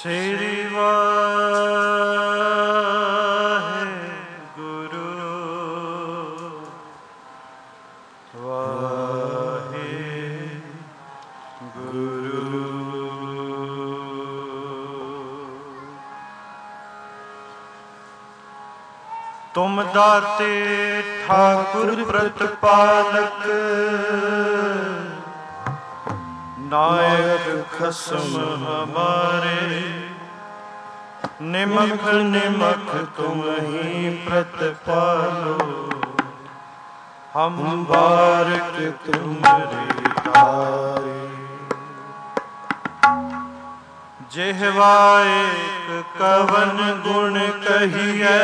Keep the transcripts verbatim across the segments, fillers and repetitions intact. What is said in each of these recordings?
ਸ੍ਰੀ ਵਾਹਿਗੁਰੂ ਵਾਹਿਗੁਰੂ। ਤੁਮ ਦਾਤੇ ਠਾਕੁਰ ਪ੍ਰਤਪਾਲਕ, ਨਾਇਕ ਖਸਮ ਹਮਾਰੇ। ਨਿਮਖ ਨਿਮਖ ਤੁਮ ਹੀ ਪ੍ਰਤਪਾਲੋ, ਹਮ ਬਾਰਕ ਤੁਮਰੇ ਤਾਰੇ। ਜਿਹਵਾ ਏਕ ਕਵਨ ਗੁਣ ਕਹੀਐ,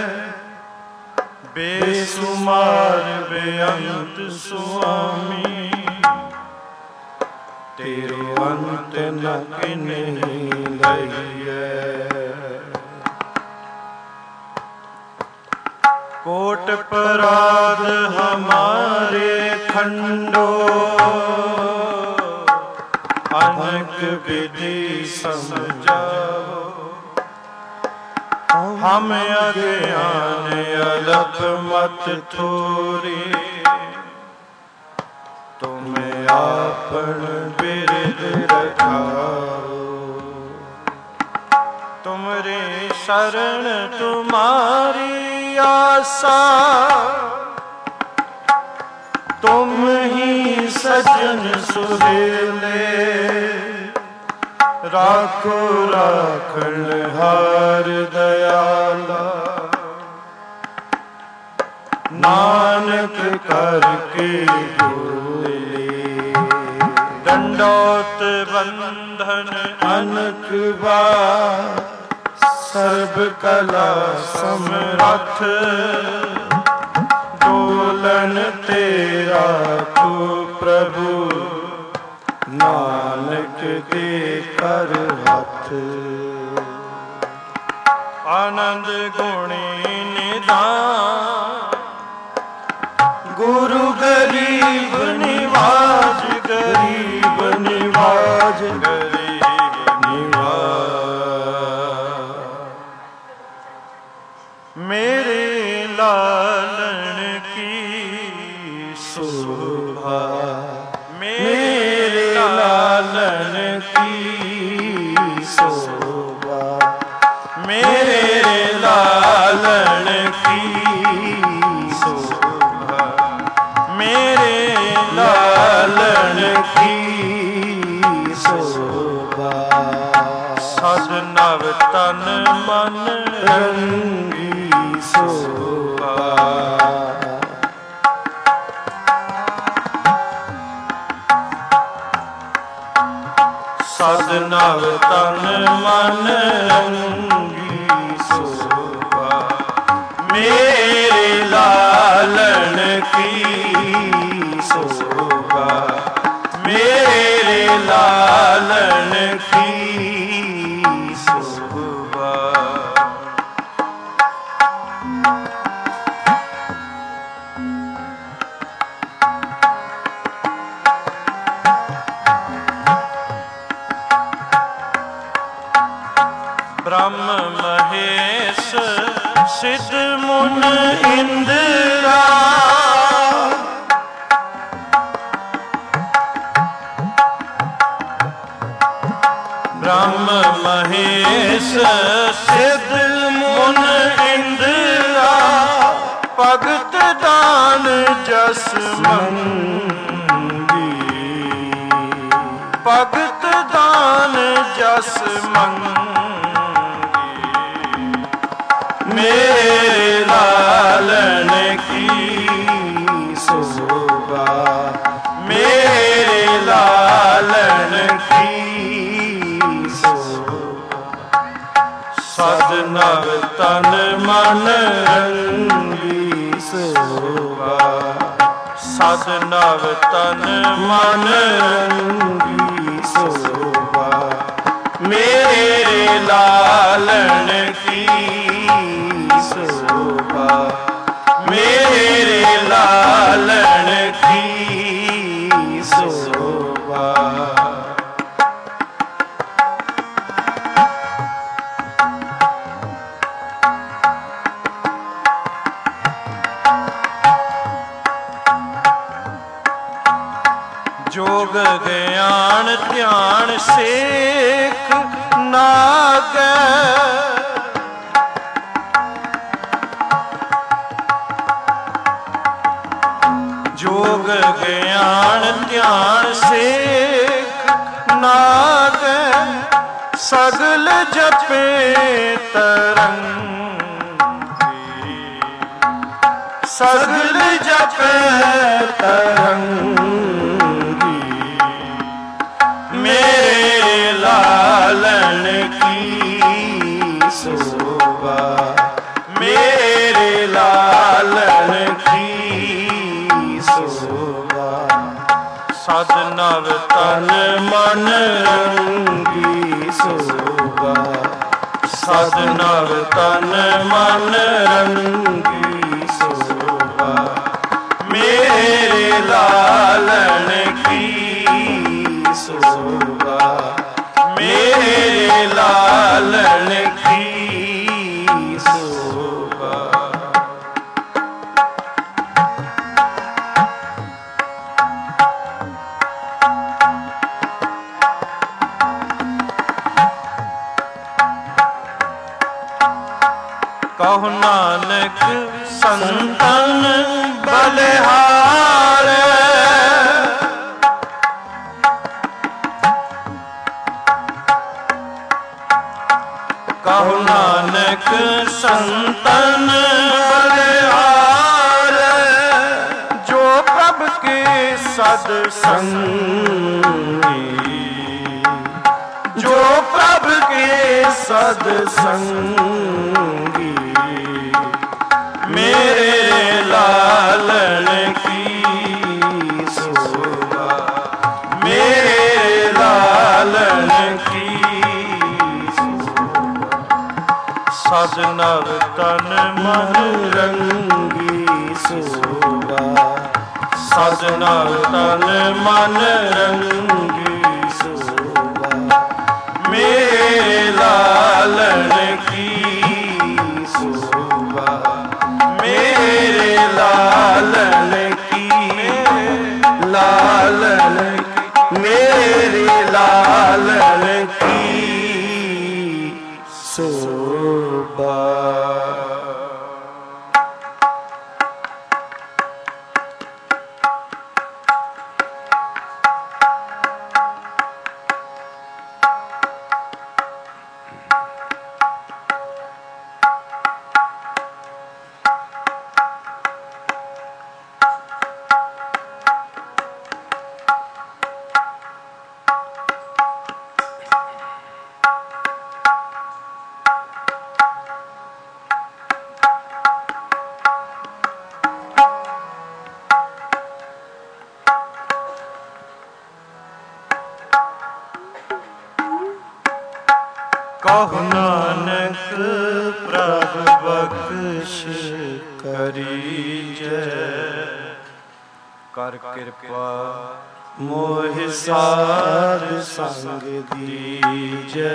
ਬੇਸੁਮਾਰ ਬੇਅੰਤ ਸੁਆਮੀ। ਤੇਰੇ ਅੰਤ ਨ ਕਿਨਹੀ ਲਈਐ। ਕੋਟ ਪਰਾਧ ਹਮਾਰੇ ਖੰਡੋ, ਅਨਕ ਵਿਧि ਸਮਝਾਓ। ਹਮ ਅਗਿਆਨ ਅਲਪ ਮਤ ਥੋਰੀ, ਤੁਮ ਆਪਨ ਬਿਰਦ ਰਖਾਓ। ਤੁਮਰੇ ਸ਼ਰਨ ਤੁਮਾਰੀ ਆਸਾ, ਤੁਮ ਹੀ ਸਜਣ ਸੁਹੇਲੇ। ਰਾਖੋ ਰਾਖਣ ਹਾਰ ਦਇਆਲਾ, ਨਾਨਕ ਕਰਕੇ ਢੋਲੇ। ਡੰਡੋਤ ਬੰਧਨ ਅਨਕ ਬਾਰ, ਸਰਬ ਕਲਾ ਸਮਰੱਥ। ਡੋਲਨ ਤੇਰਾ ਤੂੰ ਪ੍ਰਭੂ, ਨਾਨਕ ਦੇ ਕਰ ਹੱਥ। ਆਨੰਦ ਗੁਣੀ ਨਿਧਾਨ, ਗੁਰੂ ਗਰੀਬ ਨਿਵਾਜ। ਗਰੀਬ ਨਿਵਾਜ ਗਰੀਬ ਨਿਵਾਜ। ਮੇਰੇ ਲਾਲਣ ਕੀ ਸ਼ੋਭਾ, ਮੇਰੇ ਲਾਲਣ ਕੀ ਸ਼ੋਭਾ। ਮੇਰੇ ਲਾਲਣ ਕੀ ਸ਼ੋਭਾ, ਮੇਰੇ ਲਾਲਣ ਕੀ ਸ਼ੋਭਾ। ਸਦ ਨਵ ਤਨ ਮਨ ਰੰਗੀ ਸ਼ੋਭਾ। ਸਦ ਨਵ ਤਨ ਮਨ ਰੰਗੀ ਸ਼ੋਭਾ। ਮੇਰੇ ਲਾਲਣ ਕੀ ਸ਼ੋਭਾ, ਮੇਰੇ ਲਾਲਣ ਕੀ ਸ਼ੋਭਾ। ਬ੍ਰਹਮ ਮਹੇਸ਼ ਸਿੱਧ ਮੁਨ ਇੰਦਰਾ, ਬ੍ਰਹਮ ਮਹੇਸ਼ ਸਿੱਧ ਮੁਨ ਇੰਦਰਾ। ਭਗਤ ਦਾਨ ਜਸ ਮੰਗੀ, ਭਗਤ ਦਾਨ ਜਸ ਮੰਗੀ। ਮੇਰੇ ਲਾਲਣ ਕੀ ਸ਼ੋਭਾ, ਮੇਰੇ ਲਾਲਣ ਕੀ ਸ਼ੋਭਾ। ਸਦ ਨਵ ਤਨ ਮਨ ਰੰਗੀ ਸ਼ੋਭਾ। ਸਦ ਨਵ ਤਨ ਮਨ ਰੰਗੀ ਸ਼ੋਭਾ। ਮੇਰੇ ਲਾਲਣ ਕੀ ਸ਼ੋਭਾ, ਮੇਰੇ ਲਾਲਣ ਕੀ ਸ਼ੋਭਾ। ਧਿਆਨ ਸੇਖ ਨਾਗੈ। ਜੋਗ ਗਿਆਨ ਧਿਆਨ ਸੇਖ ਨਾਗੈ। ਸਗਲ ਜਪੇ ਤਰੰਗੀ, ਸਗਲ ਜਪੇ ਤਰੰਗੀ। ਮੇਰੇ ਲਾਲਨ ਕੀ ਸੋਭਾ, ਮੇਰੇ ਲਾਲਨ ਕੀ ਸੋਭਾ। ਸਦ ਨਵ ਤਨ ਮਨ ਰੰਗੀ ਸੋਭਾ, ਸਦ ਨਵ ਤਨ ਮਨ ਰੰਗੀ ਸੋਭਾ। ਮੇਰੇ ਲਾਲਨ ਕੀ ਸੋਭਾ, ਮੇਰੇ ਲਾਲਨ ਕੀ ਸੋਭਾ। ਕਹੁ ਨਾਨਕ ਸੰਤਨ ਬਲਿਹਾਰੇ। ਕਹੁ ਨਾਨਕ ਸੰਤਨ ਬਲਿਹਾਰੇ। ਜੋ ਪ੍ਰਭ ਕੇ ਸਦ ਸੰਗੀ, ਜੋ ਪ੍ਰਭ ਕੇ ਸਦ ਸੰਗੀ। ਮੇਰੇ ਲਾਲਨ ਕੀ ਸੋਭਾ, ਮੇਰੇ ਲਾਲਨ ਕੀ ਸੋਭਾ। ਸਦ ਨਵ ਤਨ ਮਨ ਰੰਗੀ ਸੋਭਾ, ਸਦ ਨਵ ਤਨ ਮਨ ਰੰਗੀ ਸੋਭਾ। ਮੇਰੇ ਲਾਲਨ ਕੀ ਸੋਭਾ, ਮੇਰੇ ਲਾਲਨ ਕੀ, ਲਾਲਨ ਕੀ, ਮੇਰੇ ਲਾਲਨ ਕੀ ਸੋਭਾ। ਕਹੁ ਨਾਨਕ ਪ੍ਰਭ ਬਖਸ਼ ਕਰੀਜੈ। ਕਰ ਕਿਰਪਾ ਮੋਹਿ ਸਾਧ ਸੰਗ ਦੀਜੈ।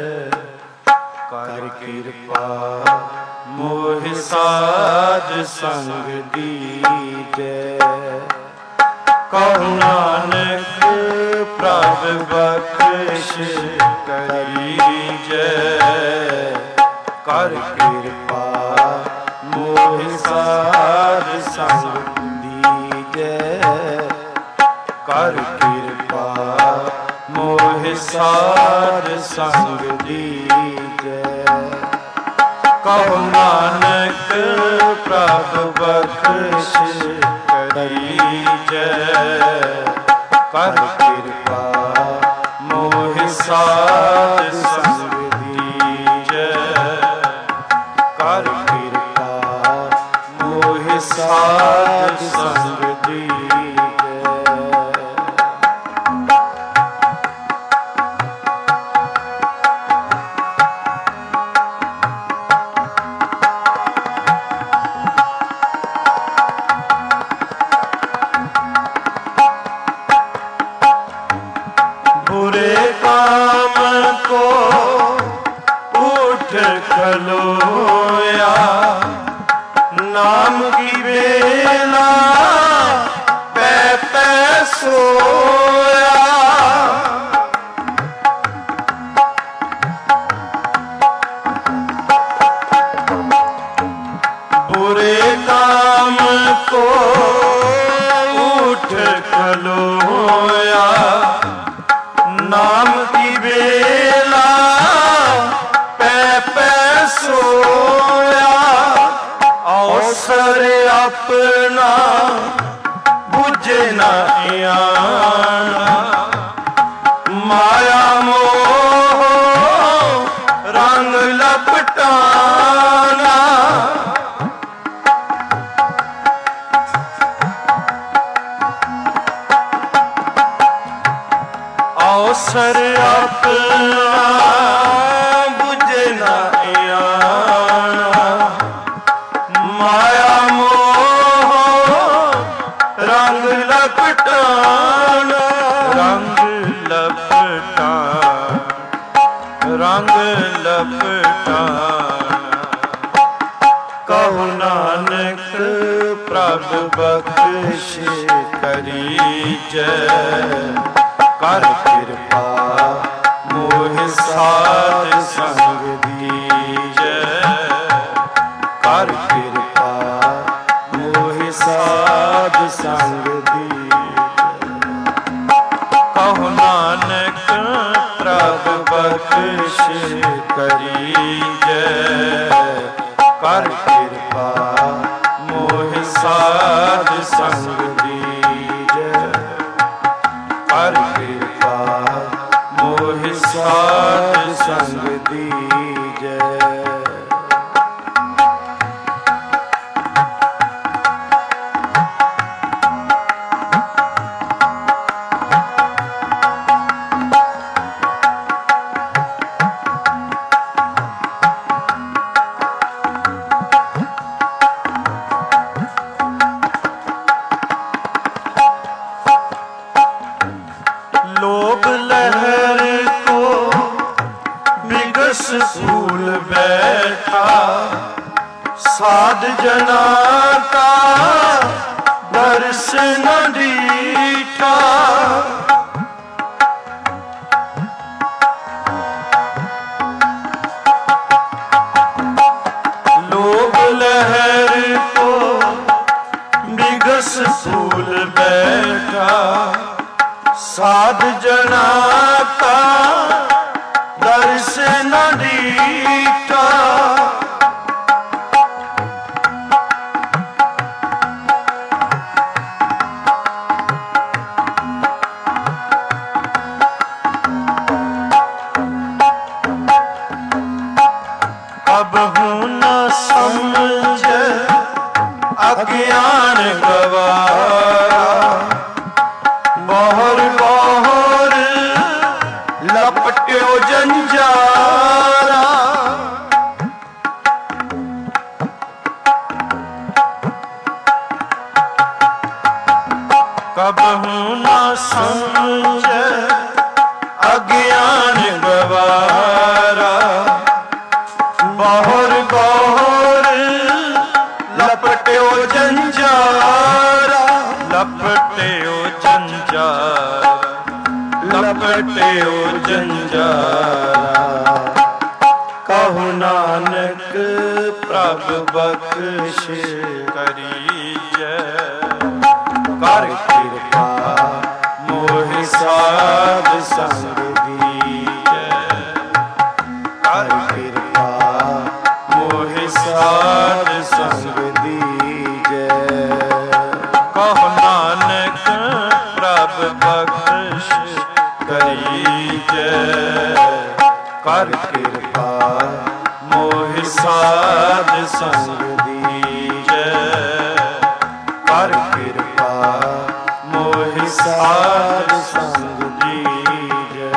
ਕਰ ਕਿਰਪਾ ਮੋਹਿ ਸਾਧ ਸੰਗ ਦੀਜੈ। ਕਹੁ ਨਾਨਕ ਪ੍ਰਭ ਬਖਸ਼ ਕਰੀਜੈ। ਕਰ ਕਿਰਪਾ ਮੋਹਿ ਸਾਧ ਸੰਗ ਦੀਜੈ। ਕਰ ਕਿਰਪਾ ਮੋਹਿ ਸਾਧ ਸੰਗ ਦੀਜੈ। ਕਹੁ ਨਾਨਕ ਪ੍ਰਭ ਬਖਸ਼ ਕਰੀਜੈ। ਕਰ ਕਿਰਪਾ ਮੋਹਿ ਸਾਧ ਸੰਗ ਦੀਜੈ। ਕਰ ਕਿਰਪਾ ਮੋਹਿ ਸਾਧ ਸੰਗ ਦੀਜੈ। ਖਲੋਇਆ ਨਾਮ ਕੀ ਵੇਲਾ ਪੈ ਪੈ ਸੋਇਆ। रंग लपटाना। कहो नानक प्रभ बख्श करीजै, कर कृपा मोहि साध संग दीजै, कर कृपा मोहि साध संग दीजै। कहो नानक प्रभ बख्श करीजै, कर कृपा मोहि साध संग दीजै, कर कृपा मोहि साध संग दीजै। लोभ लहर को बिगस फूल बैठा, साध जना का दर्श न दीठा। लोभ लहर को बिगस फूल बैठा, साध जना का दर्श न दीठा। कबहु न समझ अज्ञान गवारा, बहर बहर लपट्यो जंजारा। कबहु न समझ अज्ञान गवारा, बहर बहर लपट्यो जंजारा। लपट्यो जंजारा, लपट्यो जंजारा। कहु नानक प्रभ बख्श करीजै, कर कृपा मोहि साध संग दीजै, कर कृपा मोहि साध संग दीजै। कहो नानक प्रभ बख्श करीजै, कर कृपा मोहि साध संग दीजै, कर कृपा मोहि साध संग दीजै।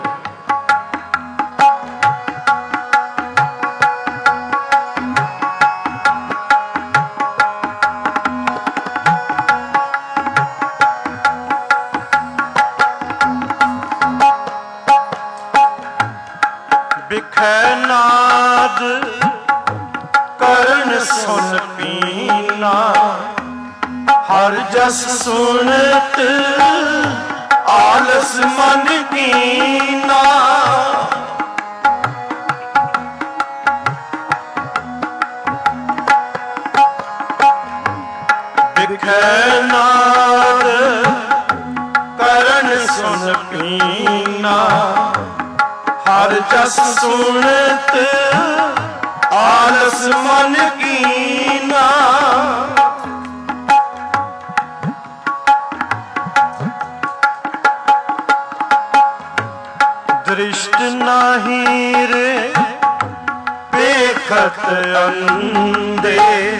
बिखै नाद करण सुन पीना, हर जस सुनत आलस मन कीना। बिखै नाद करण सुन पीना, हर जस सुनत आलस मन कीना। दृष्ट नाही रे देखत अंधे,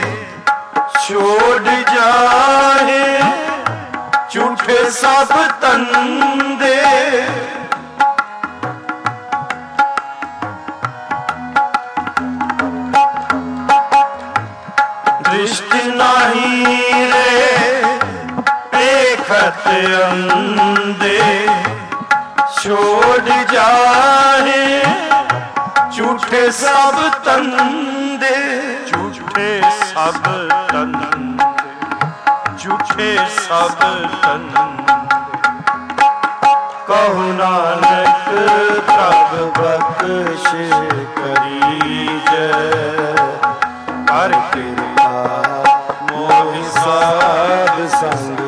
छोड़ जाए झूठे सब तंदे। दृष्टि नहीं रे देखत अंधे, छोड़ जाए ਝੂਠੇ ਸਭ ਤੰਦੇ, ਝੂਠੇ ਸਭ ਤੰਦੇ, ਝੂਠੇ ਸਭ ਤੰਦੇ। ਕਹੋ ਨਾਨਕ ਪ੍ਰਭ ਬਖਸ਼ ਕਰੀਜੈ, ਕਰ ਕਿਰਪਾ ਮੋਹਿ ਸਾਧ ਸੰਗ,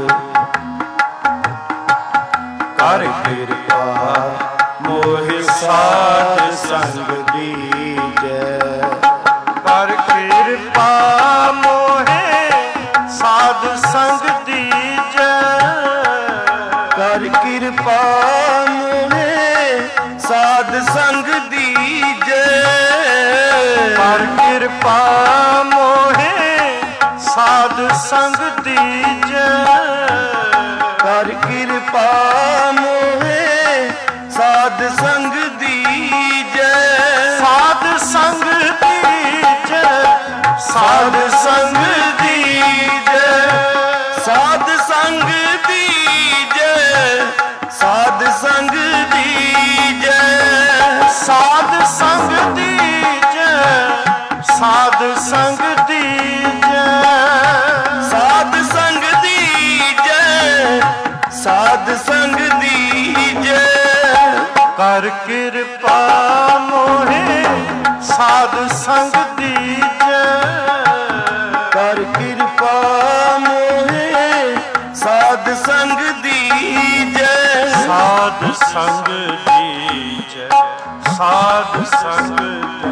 ਕਰ ਕਿਰਪਾ ਮੋਹਿ ਸਾਧ ਸੰਗ ਦੀਜੈ, ਕਰ ਕਿਰਪਾ ਮੋਹਿ ਸਾਧ ਸੰਗ ਦੀਜੈ, ਕਰ ਕਿਰਪਾ ਮੋਹਿ ਸਾਧ ਸੰਗ ਦੀਜੈ, ਕਰ ਕਿਰਪਾ ਮੋਹਿ ਸਾਧ ਸੰਗ ਦੀਜੈ, ਕਰ ਕਿਰਪਾ ਮੋਹਿ ਸਾਧ ਸੰਗ ਦੀਜੈ, ਸਾਧ ਸੰਗ ਦੀਜੈ, ਸਾਧ ਸੰਗ ਦੀਜੈ, ਸਾਧ ਸੰਗ ਦੀਜੈ, ਸਾਧ ਸੰਗ ਦੀਜੈ, ਸਾਧ ਸੰਗ ਦੀਜੈ, ਸਾਧ ਸੰਗ ਦੀਜੈ, ਸਾਧ ਸੰਗ ਦੀਜੈ, ਸਾਧ ਸੰਗ ਦੀਜੈ, ਕਰ ਕਿਰਪਾ ਮੋਹਿ ਸਾਧ ਸੰਗ ਦੀਜੈ, ਕਰ ਕਿਰਪਾ ਮੋਹਿ ਸਾਧ ਸੰਗ ਦੀਜੈ, ਸਾਧ ਸੰਗ ਦੀਜੈ, ਸਾਧ ਸੰਗ ਦੀਜੈ।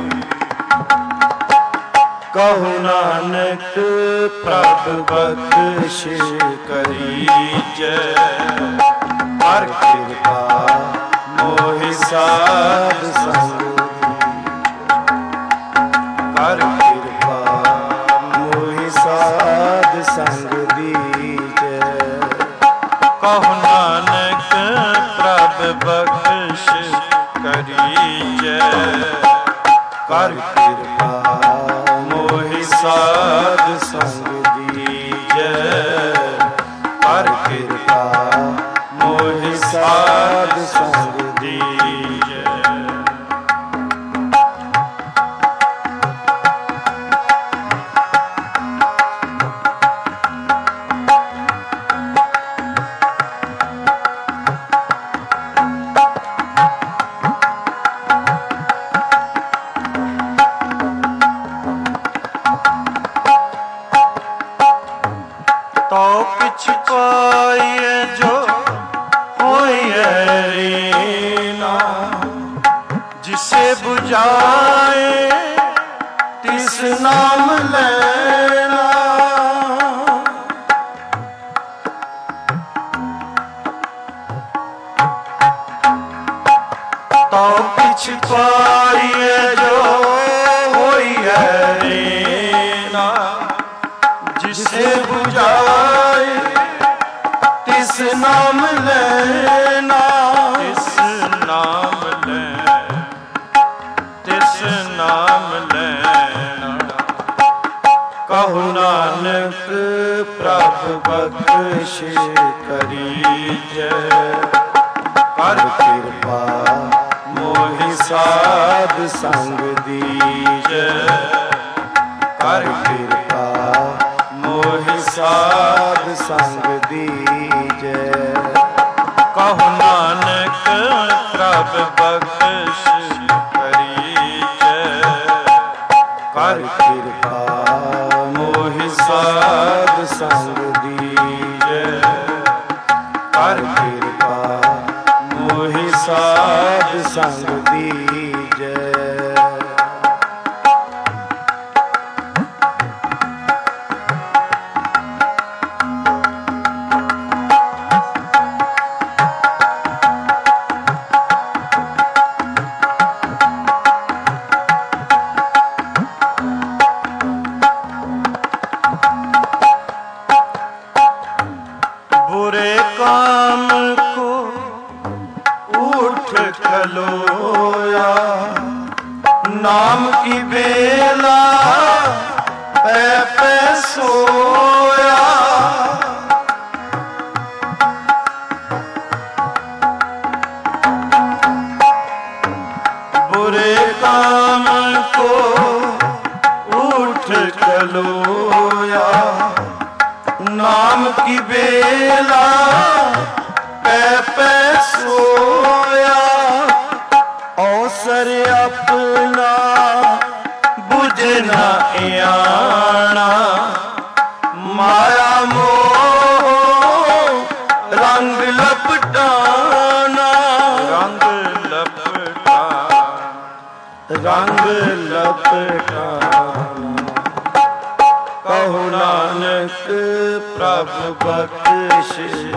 ਕਹੋ ਨਾਨਕ ਪ੍ਰਭ ਬਖਸ਼ ਕਰੀਜੈ, ਕਰ ਕਿਰਪਾ ਮੋਹਿ ਸਾਧ ਸੰਗ, ਕਰ ਕਿਰਪਾ ਮੋਹਿ ਸਾਧ ਸੰਗ ਦੀਜੈ, ਕਹੋ ਨਾਨਕ ਪ੍ਰਭ ਬਖਸ਼ ਕਰੀਜੈ, ਕਰ ਕਿਰਪਾ ਮੋਹਿ ਸਾਧ ਸੰਗ ਦੀਜੈ, ਕਰ ਕਿਰਪਾ ਮੋਹਿ ਸਾਧ ਸੰਗ ਦੀਜੈ। तो किछ पाइए जो होइए रीना, जिसे बुझाए तिस नाम लेना, तो किछ पाइए जो होइए रीना, जिसे बुझाए तिस नाम लेना, तिस नाम लेना, तिस नाम लेना। कहो नानक प्रभ बख्श करीजै, कर कृपा मोहि साध संग दीजै, कर कृपा मोहि साध संग दीजै। कहो नानक प्रभ बख्श करीजै, कर कृपा मोहि साध संग दीजै, कर कृपा मोहि साध संग दीजै। बुरे काम को उठ खलोया, नाम की बेला पै पै सोया, बुरे काम को उठ खलोया, नाम की बेला पै पै सोया। अवसर अपना बुझ न आना, माया मोह रंग लपटाना। रंग लपटाना, रंग लपटाना। कहो नानक प्रभु बख्श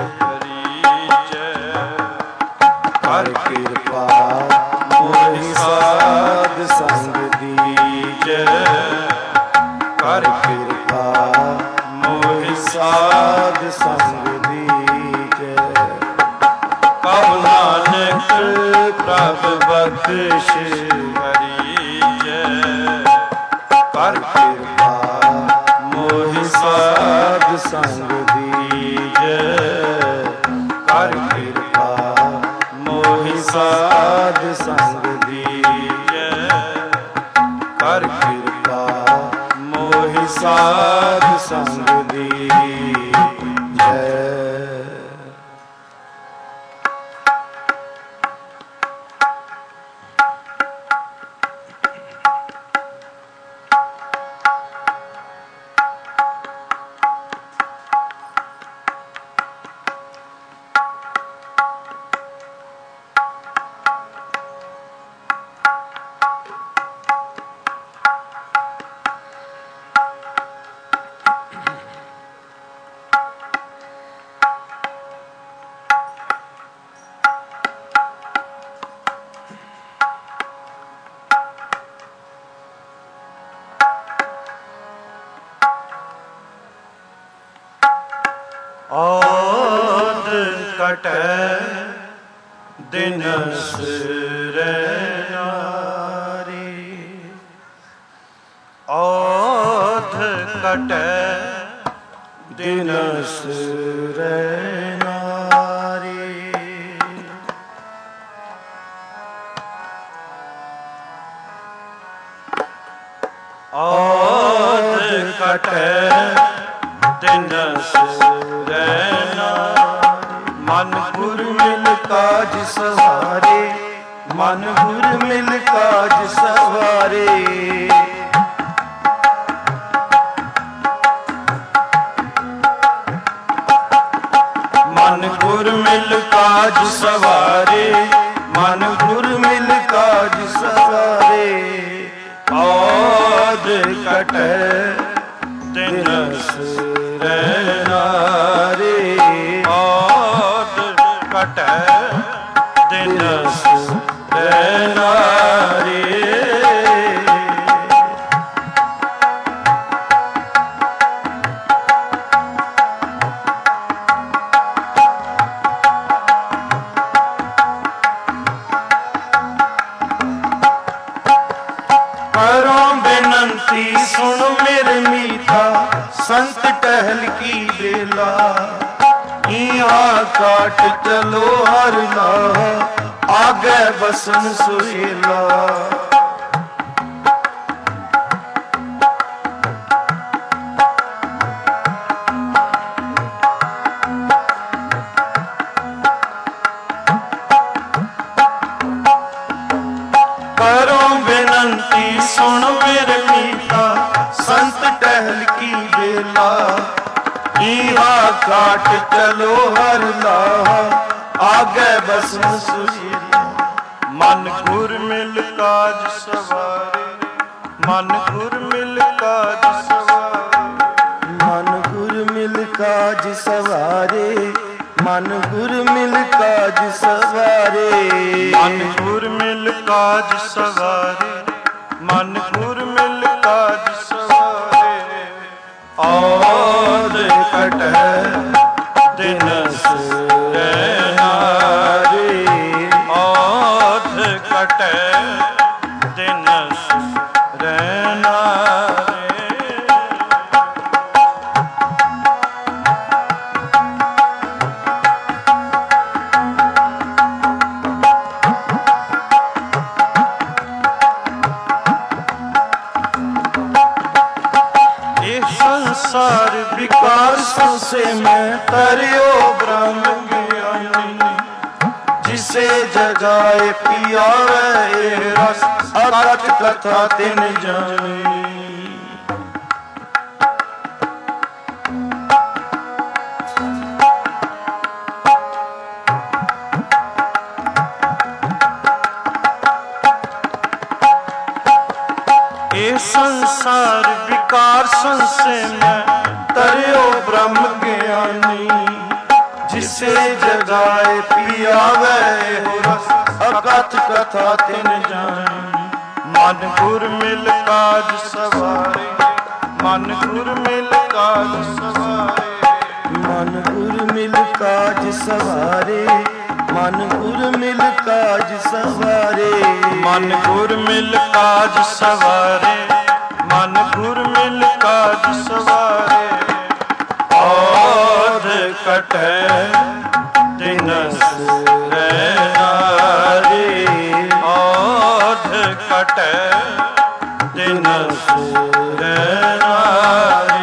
कर कृपा मोहि साध संग दीजै। कर कृपा मोहि साध संग दीजै। कहो नानक प्रभु बख्श करीजै। कर कृपा मोहि साध संग दीजै। कर कृपा मोहि साध संग दीजै। कर कृपा मोहि साध संग दीजै। औध कटै दिनस नारी। औध कटै दिनस नारी। औध कटै दिनस मन गुर मिल काज सवारे। मन गुर मिल काज सवारे। मन गुर मिल काज सवारे। मन गुर मिल काज सवारे। औध कटै दिनस नारी। औध कटै दिनस नारी। करो बेनंती सुन मेरे मीठा, संत टहल की बेला। यहाँ काट चलो हर लाह, आगे बसन सुहेला। करो बेनंती सुन मेरे मीठा, संत टहल की बेला। ईहा काट चलो हर लाह, आगे बसन सुहेला। मन गुर मिल काज सवारे। मन गुर मिल काज सवारे। मन गुर मिल काज सवारे। मन गुर मिल काज सवारे। मन गुर मिल काज सवारे। मन गुर मिल काज सवारे। औध कटै दिनस नारी। औध कटै दिनस नारी। संसार विकार से मैं तरियो ब्रह्म ज्ञानी, जिसे जगाए पियावे रस अकथ कथा तिन जानी। संसार विकार से मैं तरियो ब्रह्म ज्ञानी, जिसे जगाए पियावे हो रस अकथ कथा तिन जानी। मन गुर मिल काज सवारे, मन गुर मिल काज सवारे, मन गुर मिल काज सवारे, मन गुर मिल काज सवारे, मन गुर मिल काज सवारे, मन गुर मिल काज सवारे। औध कटै दिनस नारी, औध कटै दिनस नारी।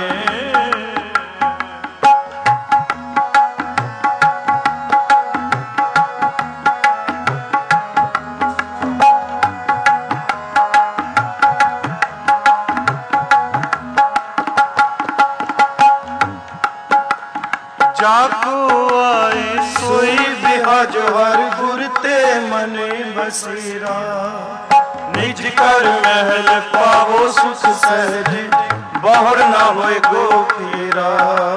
जाको आए सोई बिहाज हर गुर ते मने बसेरा, निज कर महल पावो सुख सहज, बाहर ना होए गो फेरा।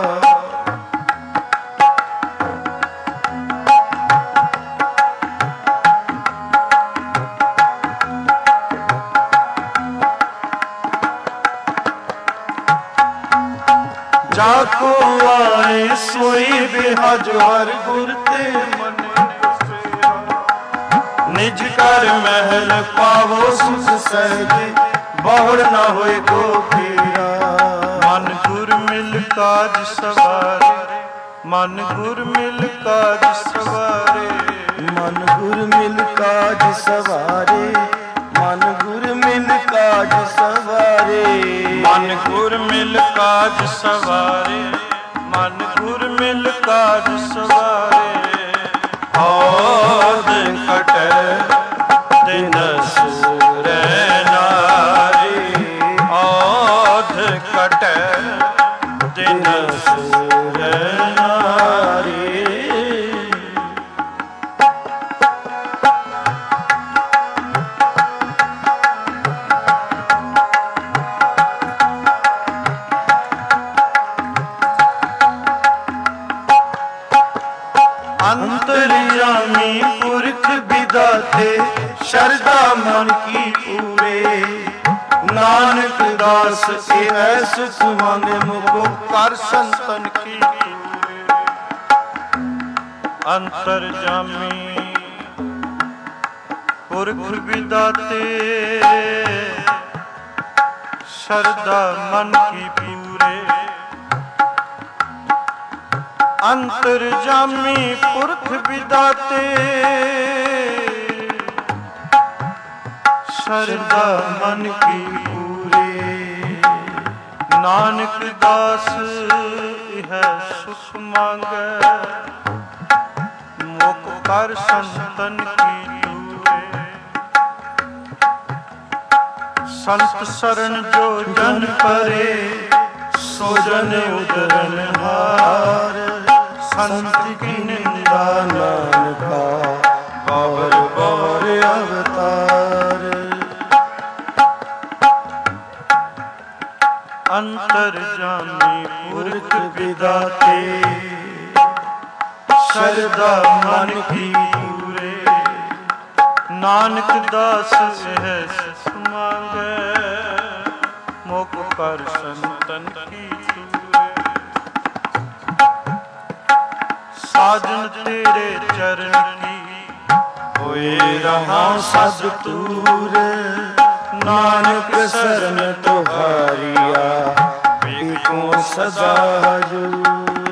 जाको आए सोई बिहाज हर गुर ते मने बसेरा, निज कर महल पावो सुख सहज, बाहर ना होए गो फेरा। मन गुर मिल काज सवारे, मन गुर मिल काज सवारे, मन गुर मिल काज सवारे, मन गुर मिल काज सवारे, मन गुर मिल काज सवारे, मन गुर मिल काज सवारे। औध कटै दिनस नारी, औध कटै दिनस नारी। अंतर्यामी पुरख विदाते, शरदा मन की पूरे, नानक दास के सुख मांगे मुको कर संतन की पूरे। अंतर्यामी पुरख विदाते, शरदा मन की पूरे। अंतर्जामी पुरख विदाते, शरदा मन की पूरे। नानक दास यह सुख मांगे, मुख कर संतन की दूरे। संत शरण जो जन परे, सो जन उदरन हार। संत की निंदा नानका बार बार अवतार। अंतर्जामी पुरख विदाते, शरदा मन की पूरे। नानक दास है सुख मांगे, मुख कर संतन की दूरे। साजन तेरे चरण की होए रहा सदतूर। नानक शरण तुहारिया, बिको सदा हजूर।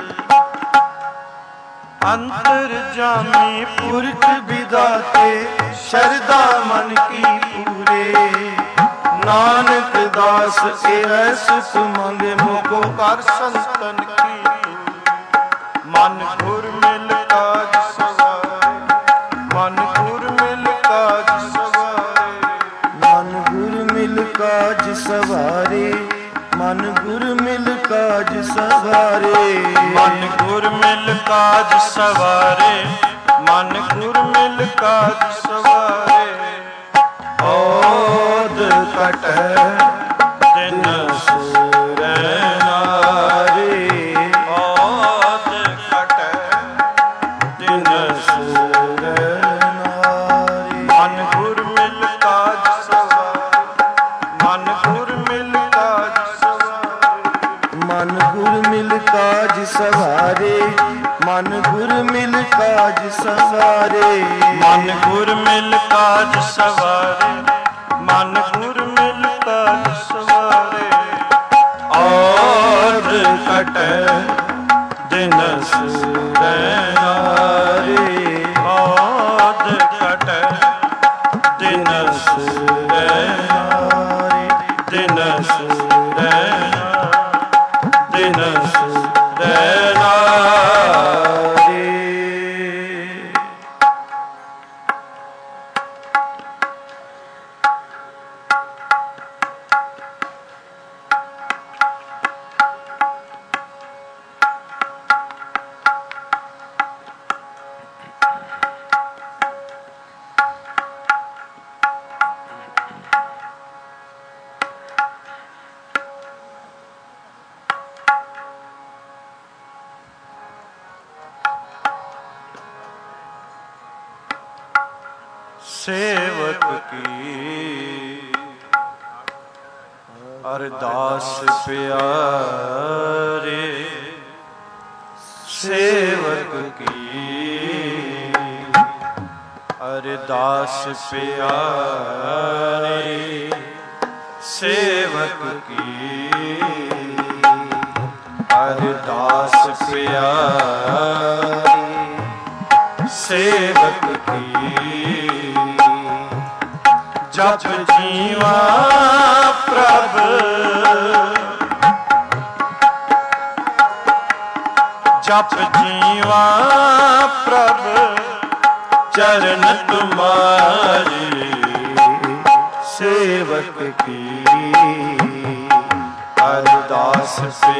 अंतर्जामी पुरख विदाते, शरदा मन की पूरे। ਨਾਨਕ ਦਾਸ ਇਹ ਸੁਖ ਮੰਗੇ ਮੁਕੋ ਕਰ ਸੰਤਨ ਕੀ ਮਨ ਗੁਰ ਮਿਲ ਕਾਜ ਸਵਾਰੇ ਮਨ ਗੁਰ ਮਿਲ ਕਾਜ ਸਵਾਰੇ ਮਨ ਗੁਰ ਮਿਲ ਕਾਜ ਸਵਾਰੇ ਮਨ ਗੁਰ ਮਿਲ ਕਾਜ ਸਵਾਰੇ ਮਨ ਗੁਰ ਮਿਲ ਕਾਜ ਸਵਾਰੇ ਮਨ ਗੁਰ ਮਿਲ ਕਾਜ ਸਵਾਰੇ ਔਦ ਕਟੈ ਦਿਨ ਸੁਰੈ ਨਾਰੇ ਔਦ ਕਟੈ ਦਿਨ ਸੁਰੈ ਨਾਰੇ ਮਨ ਗੁਰ ਮਿਲ ਕਾਜ ਸਵਾਰੇ ਮਨ ਗੁਰ ਮਿਲ ਕਾਜ ਸਵਾਰੇ ਮਨ ਗੁਰ ਮਿਲ ਕਾਜ ਸਵਾਰੇ ਮਨ ਗੁਰ ਮਿਲ ਕਾਜ ਸਵਾਰੇ ਮਨ ਗੁਰ ਮਿਲ ਕਾਜ ਸਵਾਰੇ ਮਨ ਗੁਰ ਮਿਲ ਕਾਜ ਸਵਾਰੇ ਔਦ ਕਟੈ ਦਿਨ ਸੁਰੈ ਨਾਰੇ ਔਦ ਕਟੈ ਦਿਨ ਸੁਰੈ ਨਾਰੇ ਦਿਨ ਸੁਰੈ ਦਿਨ ਸੁਰੈ ਨਾਰੇ ਸੇਵਕ ਕੀ ਅਰਦਾਸ ਪਿਆਰੇ ਸੇਵਕ ਕੀ ਅਰਦਾਸ ਪਿਆਰੇ ਸੇਵਕ ਕੀ ਅਰਦਾਸ ਪਿਆਰੇ ਸੇਵਕ ਕੀ ਜਪ ਜੀਵਾ ਪ੍ਰਭ ਜਪ ਜੀਵਾ ਪ੍ਰਭ ਚਰਨ ਤੁਮਾਰੇ ਸੇਵਕ ਕੀ ਅਰਦਾਸ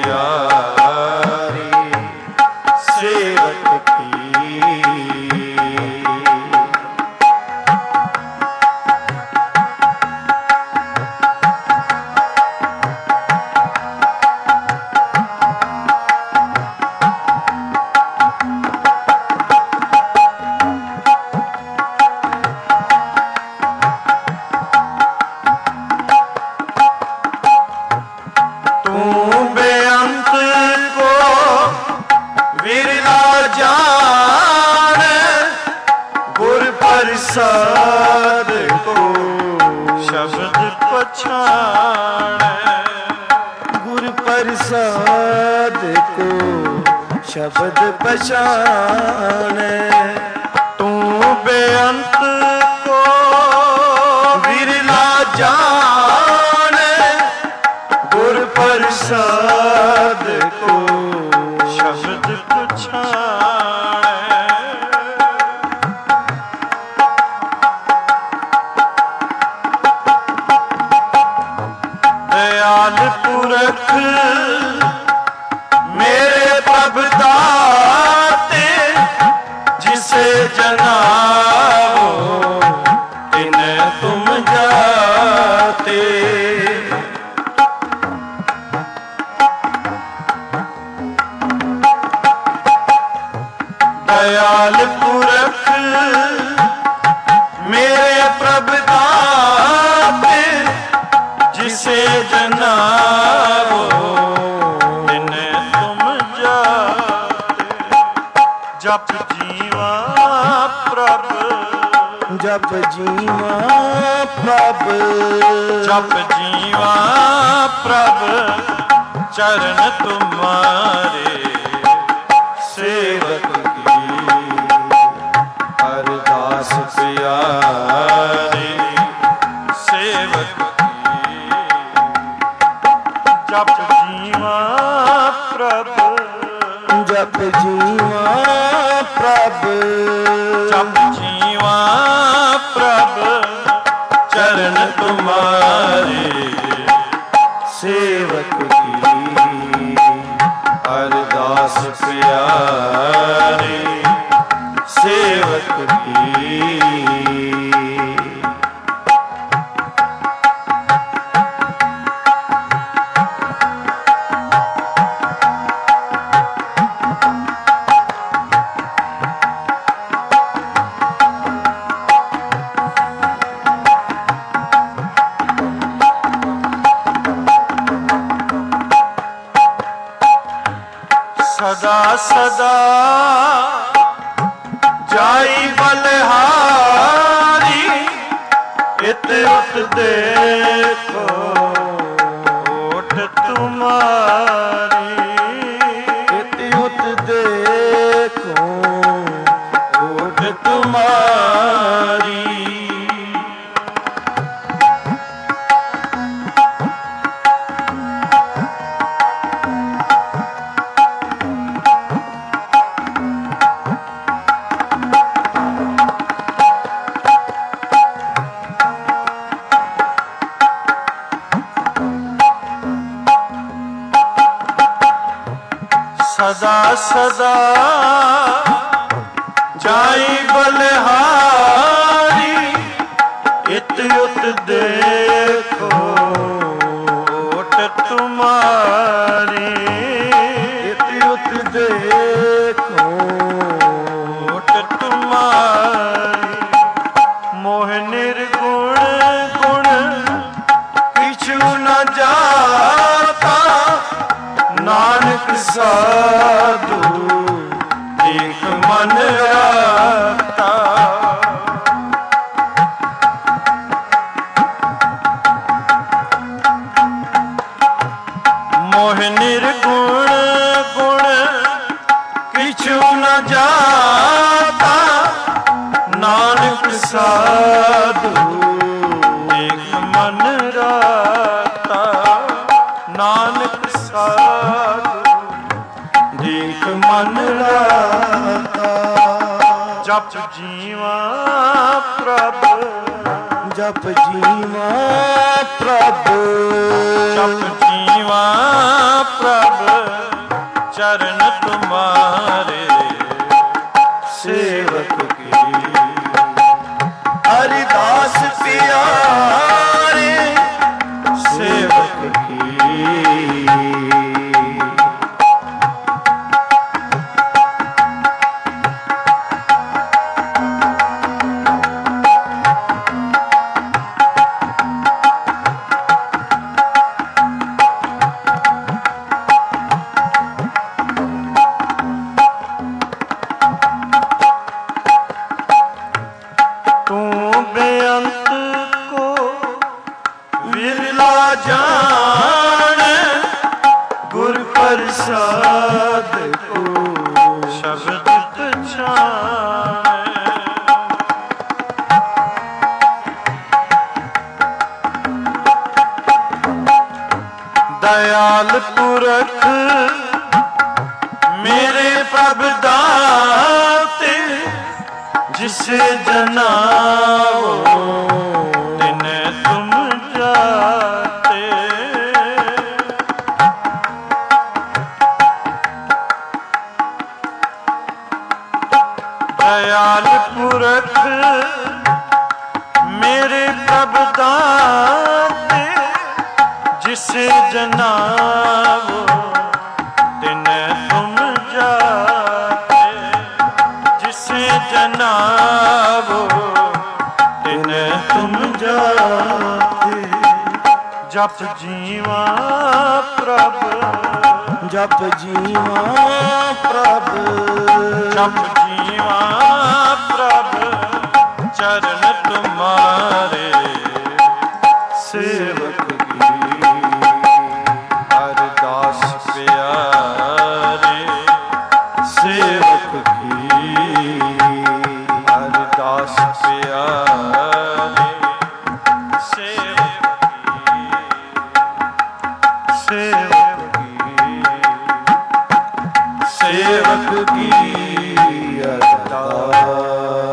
ਪਿਆਰੀ ਸੇਵਕ ਕੀ ਪ੍ਰਸਾਦ ਕੋ ਸ਼ਬਦ ਪਛਾਣੈ ਗੁਰ ਪ੍ਰਸਾਦ ਕੋ ਸ਼ਬਦ ਪਛਾਣੈ ਤੂੰ ਬੇਅੰਤ ਕੋ ਵਿਰਲਾ ਜਾਣੈ ਗੁਰ ਪ੍ਰਸਾਦ ਕੋ ਸ਼ਬਦ ਪਛਾਣੈ ਦਇਆਲ ਪੁਰਖ ਮੇਰੇ ਪ੍ਰਭ ਦਾਤੇ ਜਿਸੇ ਜਨਾਵੋ ਤਿਨੈ ਤੁਮ ਜਾਤੇ ਦਇਆਲ ਪੁਰਖ ਮੇਰੇ ਪ੍ਰਭ ਦਾਤੇ ਜਿਸੇ ਜਨਾਵੋ ਤਿਨੈ ਤੁਮ ਜਾਤੇ ਜਪ ਜੀਵਾ ਪ੍ਰਭ ਜਪ ਜੀਵਾ ਪ੍ਰਭ ਜਪ ਜੀਵਾ ਪ੍ਰਭ ਚਰਨ ਤੁਮਾਰੇ ਸੇਵਕ ਕੀ ਅਰਦਾਸ ਪਿਆਰੀ ਸੇਵਕ ਕੀ ਜੀਵਾ ਪ੍ਰਭ ਜਪ ਜੀਵਾ ਪ੍ਰਭ ਚਰਨ ਤੁਮਾਰੇ ਸੇਵਕ ਕੀ ਅਰਦਾਸ ਪਿਆਰੇ ਸੇਵਕ ਕੀ ਸਦਾ ਸਦਾ ਜਾਈ ਬਲਿਹਾਰੀ ਇਤ ਉਤ ਦੇਖੋ ਓਟ ਤੁਮਾਰੀ ਇਤ ਉਤ ਦੇਖੋ ਓਟ ਤੁਮਾਰੀ ਸਦਾ ਸਦਾ ਜਾਈ ਬਲਿਹਾਰੀ ਇਤ ਉਤ ਦੇਖੋ ਓਟ ਤੁਮਾਰੀ ਇਤ ਉਤ ਦੇਖੋ ਓਟ ਤੁਮਾਰੀ ਮੋਹ ਨਿਰਗੁਣ ਗੁਣ ਕਿਛੂ ਨ ਜਾਤਾ ਨਾਨਕ ਸਾਧੂ ਦੇਖ ਮਨ ਰਾਤਾ ਮੋਹ ਨਿਰਗੁਣ ਗੁਣ ਕਿਛੂ ਨ ਜਾਤਾ ਨਾਨਕ ਸਾਧੂ ਦੇਖ ਮਨ ਰਾਤਾ ਨਾਨਕ ਸਾਧੂ ਦੇਖ ਮਨ ਰਾਤਾ ਜਪ ਜੀਵਾ ਪ੍ਰਭ ਜਪ ਜੀਵਾ ਪ੍ਰਭ ਜਪ ਜੀਵਾ ਪ੍ਰਭ ਚਰਨ ਤੁਮਾਰੇ ਸੇਵਕ ਕੀ ਅਰਦਾਸ ਪਿਆਰੇ ਸੇਵਕ ਕੀ ਪ੍ਰਸਾਦ ਕੋ ਸ਼ਬਦ ਪਛਾਣੈ ਦਇਆਲ ਪੁਰਖ ਮੇਰੇ ਪ੍ਰਭ ਦਾਤੇ ਜਿਸੇ ਜਨਾਵੋ ਤਿਨੈ ਤੁਮ ਜਾਤੇ ਦਇਆਲ ਪੁਰਖ ਮੇਰੇ ਪ੍ਰਭ ਦਾਤੇ ਜਿਸੇ ਜਨਾਵੋ ਤਿਨੈ ਤੁਮ ਜਾਤੇ ਜਿਸੇ ਜਨਾਵੋ ਤਿਨੈ ਤੁਮ ਜਾਤੇ ਜਪ ਜੀਵਾ ਪ੍ਰਭ ਜਪ ਜੀਵਾ ਪ੍ਰਭ ਜਪ ਜੀਵਾ ਪ੍ਰਭ ਚਰਨ ਤੁਮਾਰੇ ਸੇਵਕ ਅਰਦਾਸ ਪਿਆਰੇ ਸੇਵਕ ਕੀ ਅਰਦਾਸ ਪਿਆਰੇ ਸੇਵਕ ਸੇਵਕ ਕੀ ਸੇਵਕ सेवक की अरदास।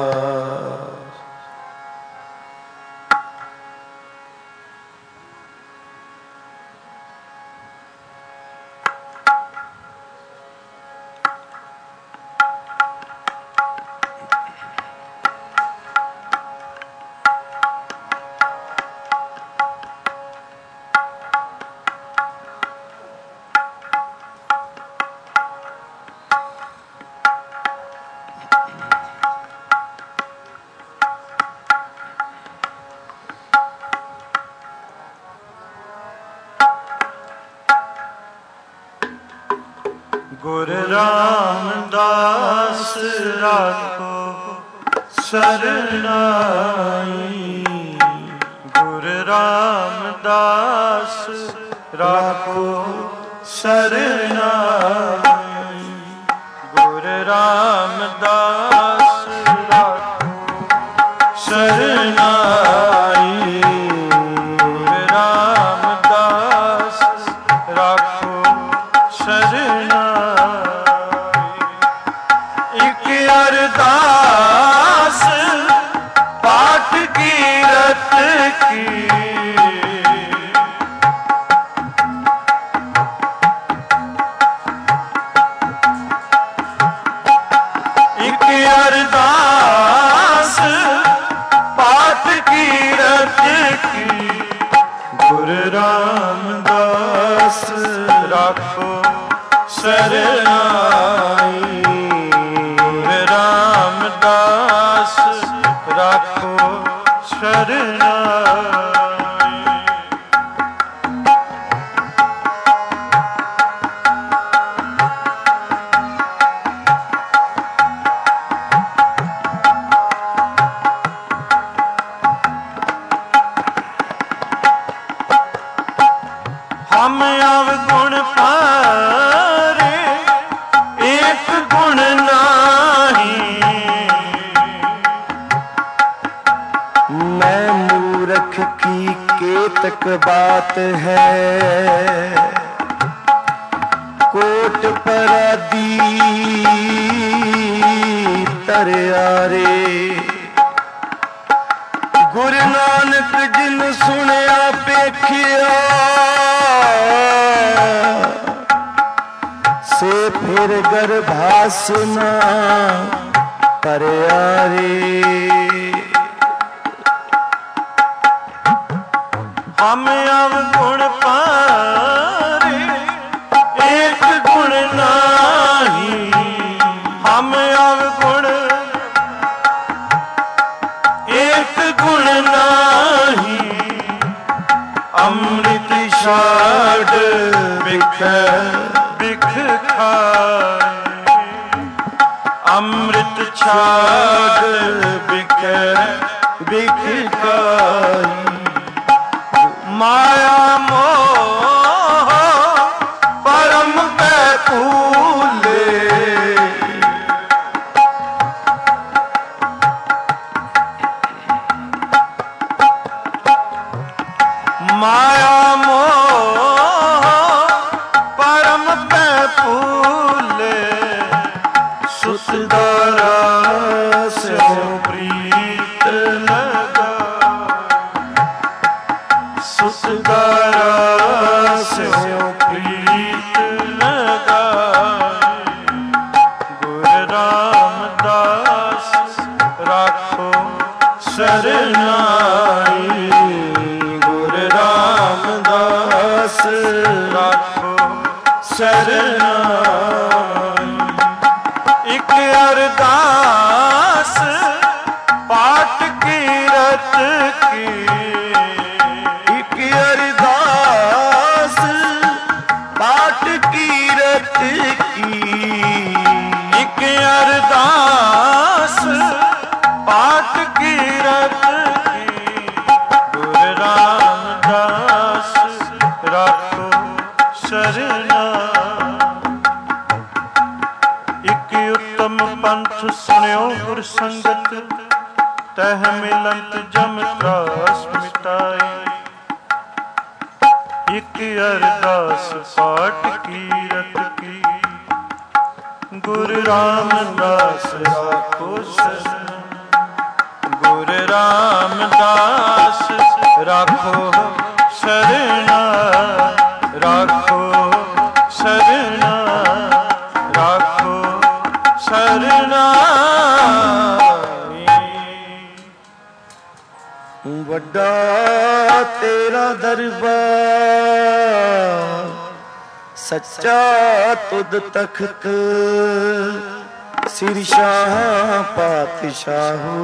गुर रामदास राखो सरनाई, गुर रामदास राखो सरनाई, गुर रामदास राखो सरनाई, गुर रामदास राखो सरनाई। अरदास पाठ कीरत की, एक अरदास पाठ कीरत की, गुर रामदास राखो सरनाई, रामदास राखो सरनाई। हम अवगुण पारे एक गुण नाही, मैं मूर्ख की केतक बात है, कोट परादी तरियारे, गुरु नानक जिन सुनिया पेखिया, से फिर गर्भास न परियारे। हम अवगुण पारे एक गुण नाही, हम अवगुण एक गुण नाही, अमृत छाड़ बिख बिख खाए, अमृत छाड़ बिख बिख खाए। माया मोह परम पे फूले, माया मोह परम पे फूले, सुतदारा से प्रीत लगा, सुतदारा से प्रीत लगा, गुर रामदास राखो सरनाई, गुर रामदास राखो सरनाई। एक अरदास पाठ कीरत की, एक अरदास पाठ कीरत की, एक अरदास पाठ कीरत की, गुर रामदास राखो सरनाई। एक उत्तम पंथ सुनियो गुर संगत, तह मिलंत जम त्रास मिटाई, एक अरदास पाठ कीरत की, ਗੁਰੂ ਰਾਮਦਾਸ ਰਾਖੋ ਸ਼ਰਨ, ਗੁਰੂ ਰਾਮਦਾਸ ਰਾਖੋ ਸ਼ਰਣਾ, ਰਾਖੋ ਸ਼ਰਣਾ, ਰਾਖੋ ਸ਼ਰਣਾ। ਵੱਡਾ ਤੇਰਾ ਦਰਬਾਰ, ਸੱਚਾ ਤੁਧ ਤਖਤ, ਸਿਰ ਸ਼ਾਹ ਪਾਤਸ਼ਾਹੋ,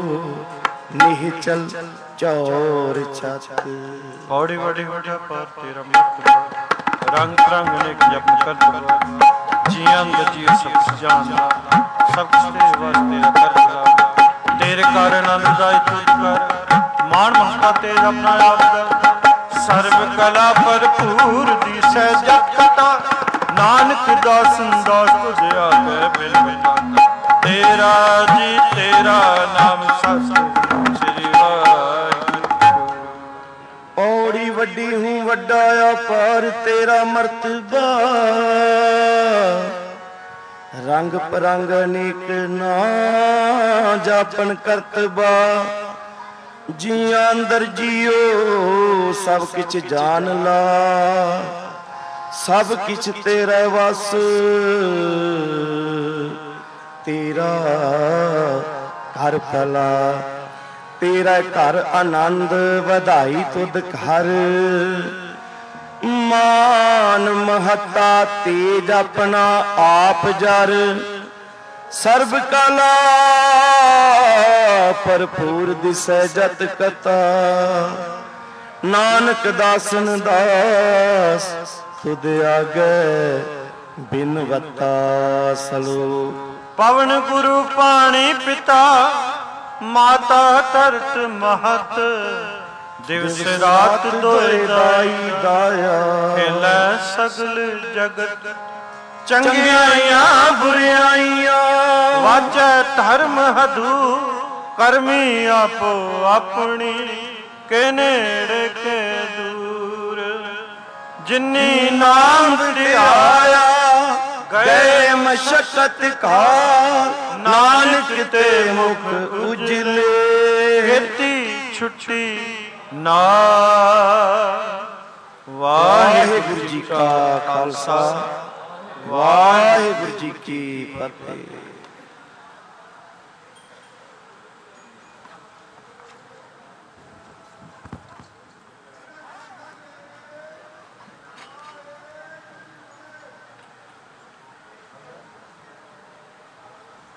ਨਿਹਚਲ ਚੌਰ ਛਤ। ਬੜੀ ਬੜੀ ਵੱਡਾ ਪਰ ਤੇਰਾ ਮਤ, ਰੰਗ ਰੰਗ ਅਨੇਕ ਜਪ ਕਰਤ, ਜੀਆਂ ਦਾ ਜੀ ਸਭ ਜਾਣਦਾ, ਸਭ ਤੇਰੇ ਵਾਸਤੇ ਕਰਦਾ। ਤੇਰੇ ਕਾਰਨ ਅਨੰਦਾਈ ਤੁਝ ਕਰ, ਮਾਣ ਮਹਤਾ ਤੇਰਾ ਆਪਣਾ ਆਪਦਾ। ਸਰਬ ਕਲਾ ਭਰਪੂਰ ਦੀ ਸਹਿਜਤ ਕਤਾ, ਨਾਨਕ ਦਾਸ ਦਾਸ ਤੁਝ ਆਗੇ ਬਿਨ ਬਿਨਾ। ਤੇਰਾ ਜੀ ਤੇਰਾ ਨਾਮ ਸਤਿ ਸ੍ਰੀ ਵਾਹਿਗੁਰੂ। ਔੜੀ ਵੱਡੀ ਹੂੰ ਵੱਡਾ ਅਪਾਰ ਤੇਰਾ ਮਰਤਬਾ, ਰੰਗ ਪਰੰਗ ਅਨੇਕ ਨਾ ਜਾਪਨ ਕਰਤਬਾ। ਜੀਆਂ ਅੰਦਰ ਜੀਓ ਸਭ ਕਿਛ ਜਾਣ ਲਾ, ਸਭ ਕਿਛ ਤੇਰਾ ਵਸ, ਤੇਰਾ ਘਰ ਭਲਾ। ਤੇਰਾ ਘਰ ਆਨੰਦ ਵਧਾਈ ਤੁਧ ਘਰ, ਮਾਨ ਮਹਤਾ ਤੇਜ ਆਪਣਾ ਆਪ ਜਰ। ਸਰਬ ਕਲਾ ਭਰਪੂਰ ਦਿਸੈ ਜਤ ਕਤਾ, ਨਾਨਕ ਦਾਸਨ ਦਾਸ ਤੁਧ ਆਗੇ ਬਿਨਵਤਾ ਸਲੋ। ਪਵਨ ਗੁਰੂ ਪਾਣੀ ਪਿਤਾ, ਮਾਤਾ ਧਰਤ ਮਹਤ। ਦਿਵਸ ਰਾਤ ਦੋਇ ਦਾਈ ਦਾਇਆ, ਖੇਲੈ ਸਗਲ ਜਗਤ। ਚੰਗਿਆਈਆਂ ਬੁਰਿਆਈਆਂ ਵਾਜੈ ਧਰਮ ਹਦੂ, ਕਰਮੀ ਆਪੋ ਆਪਣੀ ਕੇ ਨੇੜੇ ਕੇ ਦੂਰ। ਜਿਨੀ ਨਾਮ ਧਿਆਇਆ ਗਏ ਮਸ਼ਕਤ ਕਾ, ਨਾਨਕ ਤੇ ਮੁਖ ਉਜਲੇ। ਕੀਤੀ ਛੁੱਟੀ ਨਾ। ਵਾਹਿਗੁਰੂ ਜੀ ਕਾ ਖਾਲਸਾ, ਵਾਹਿਗੁਰੂ ਜੀ ਕੀ ਫਤਿਹ।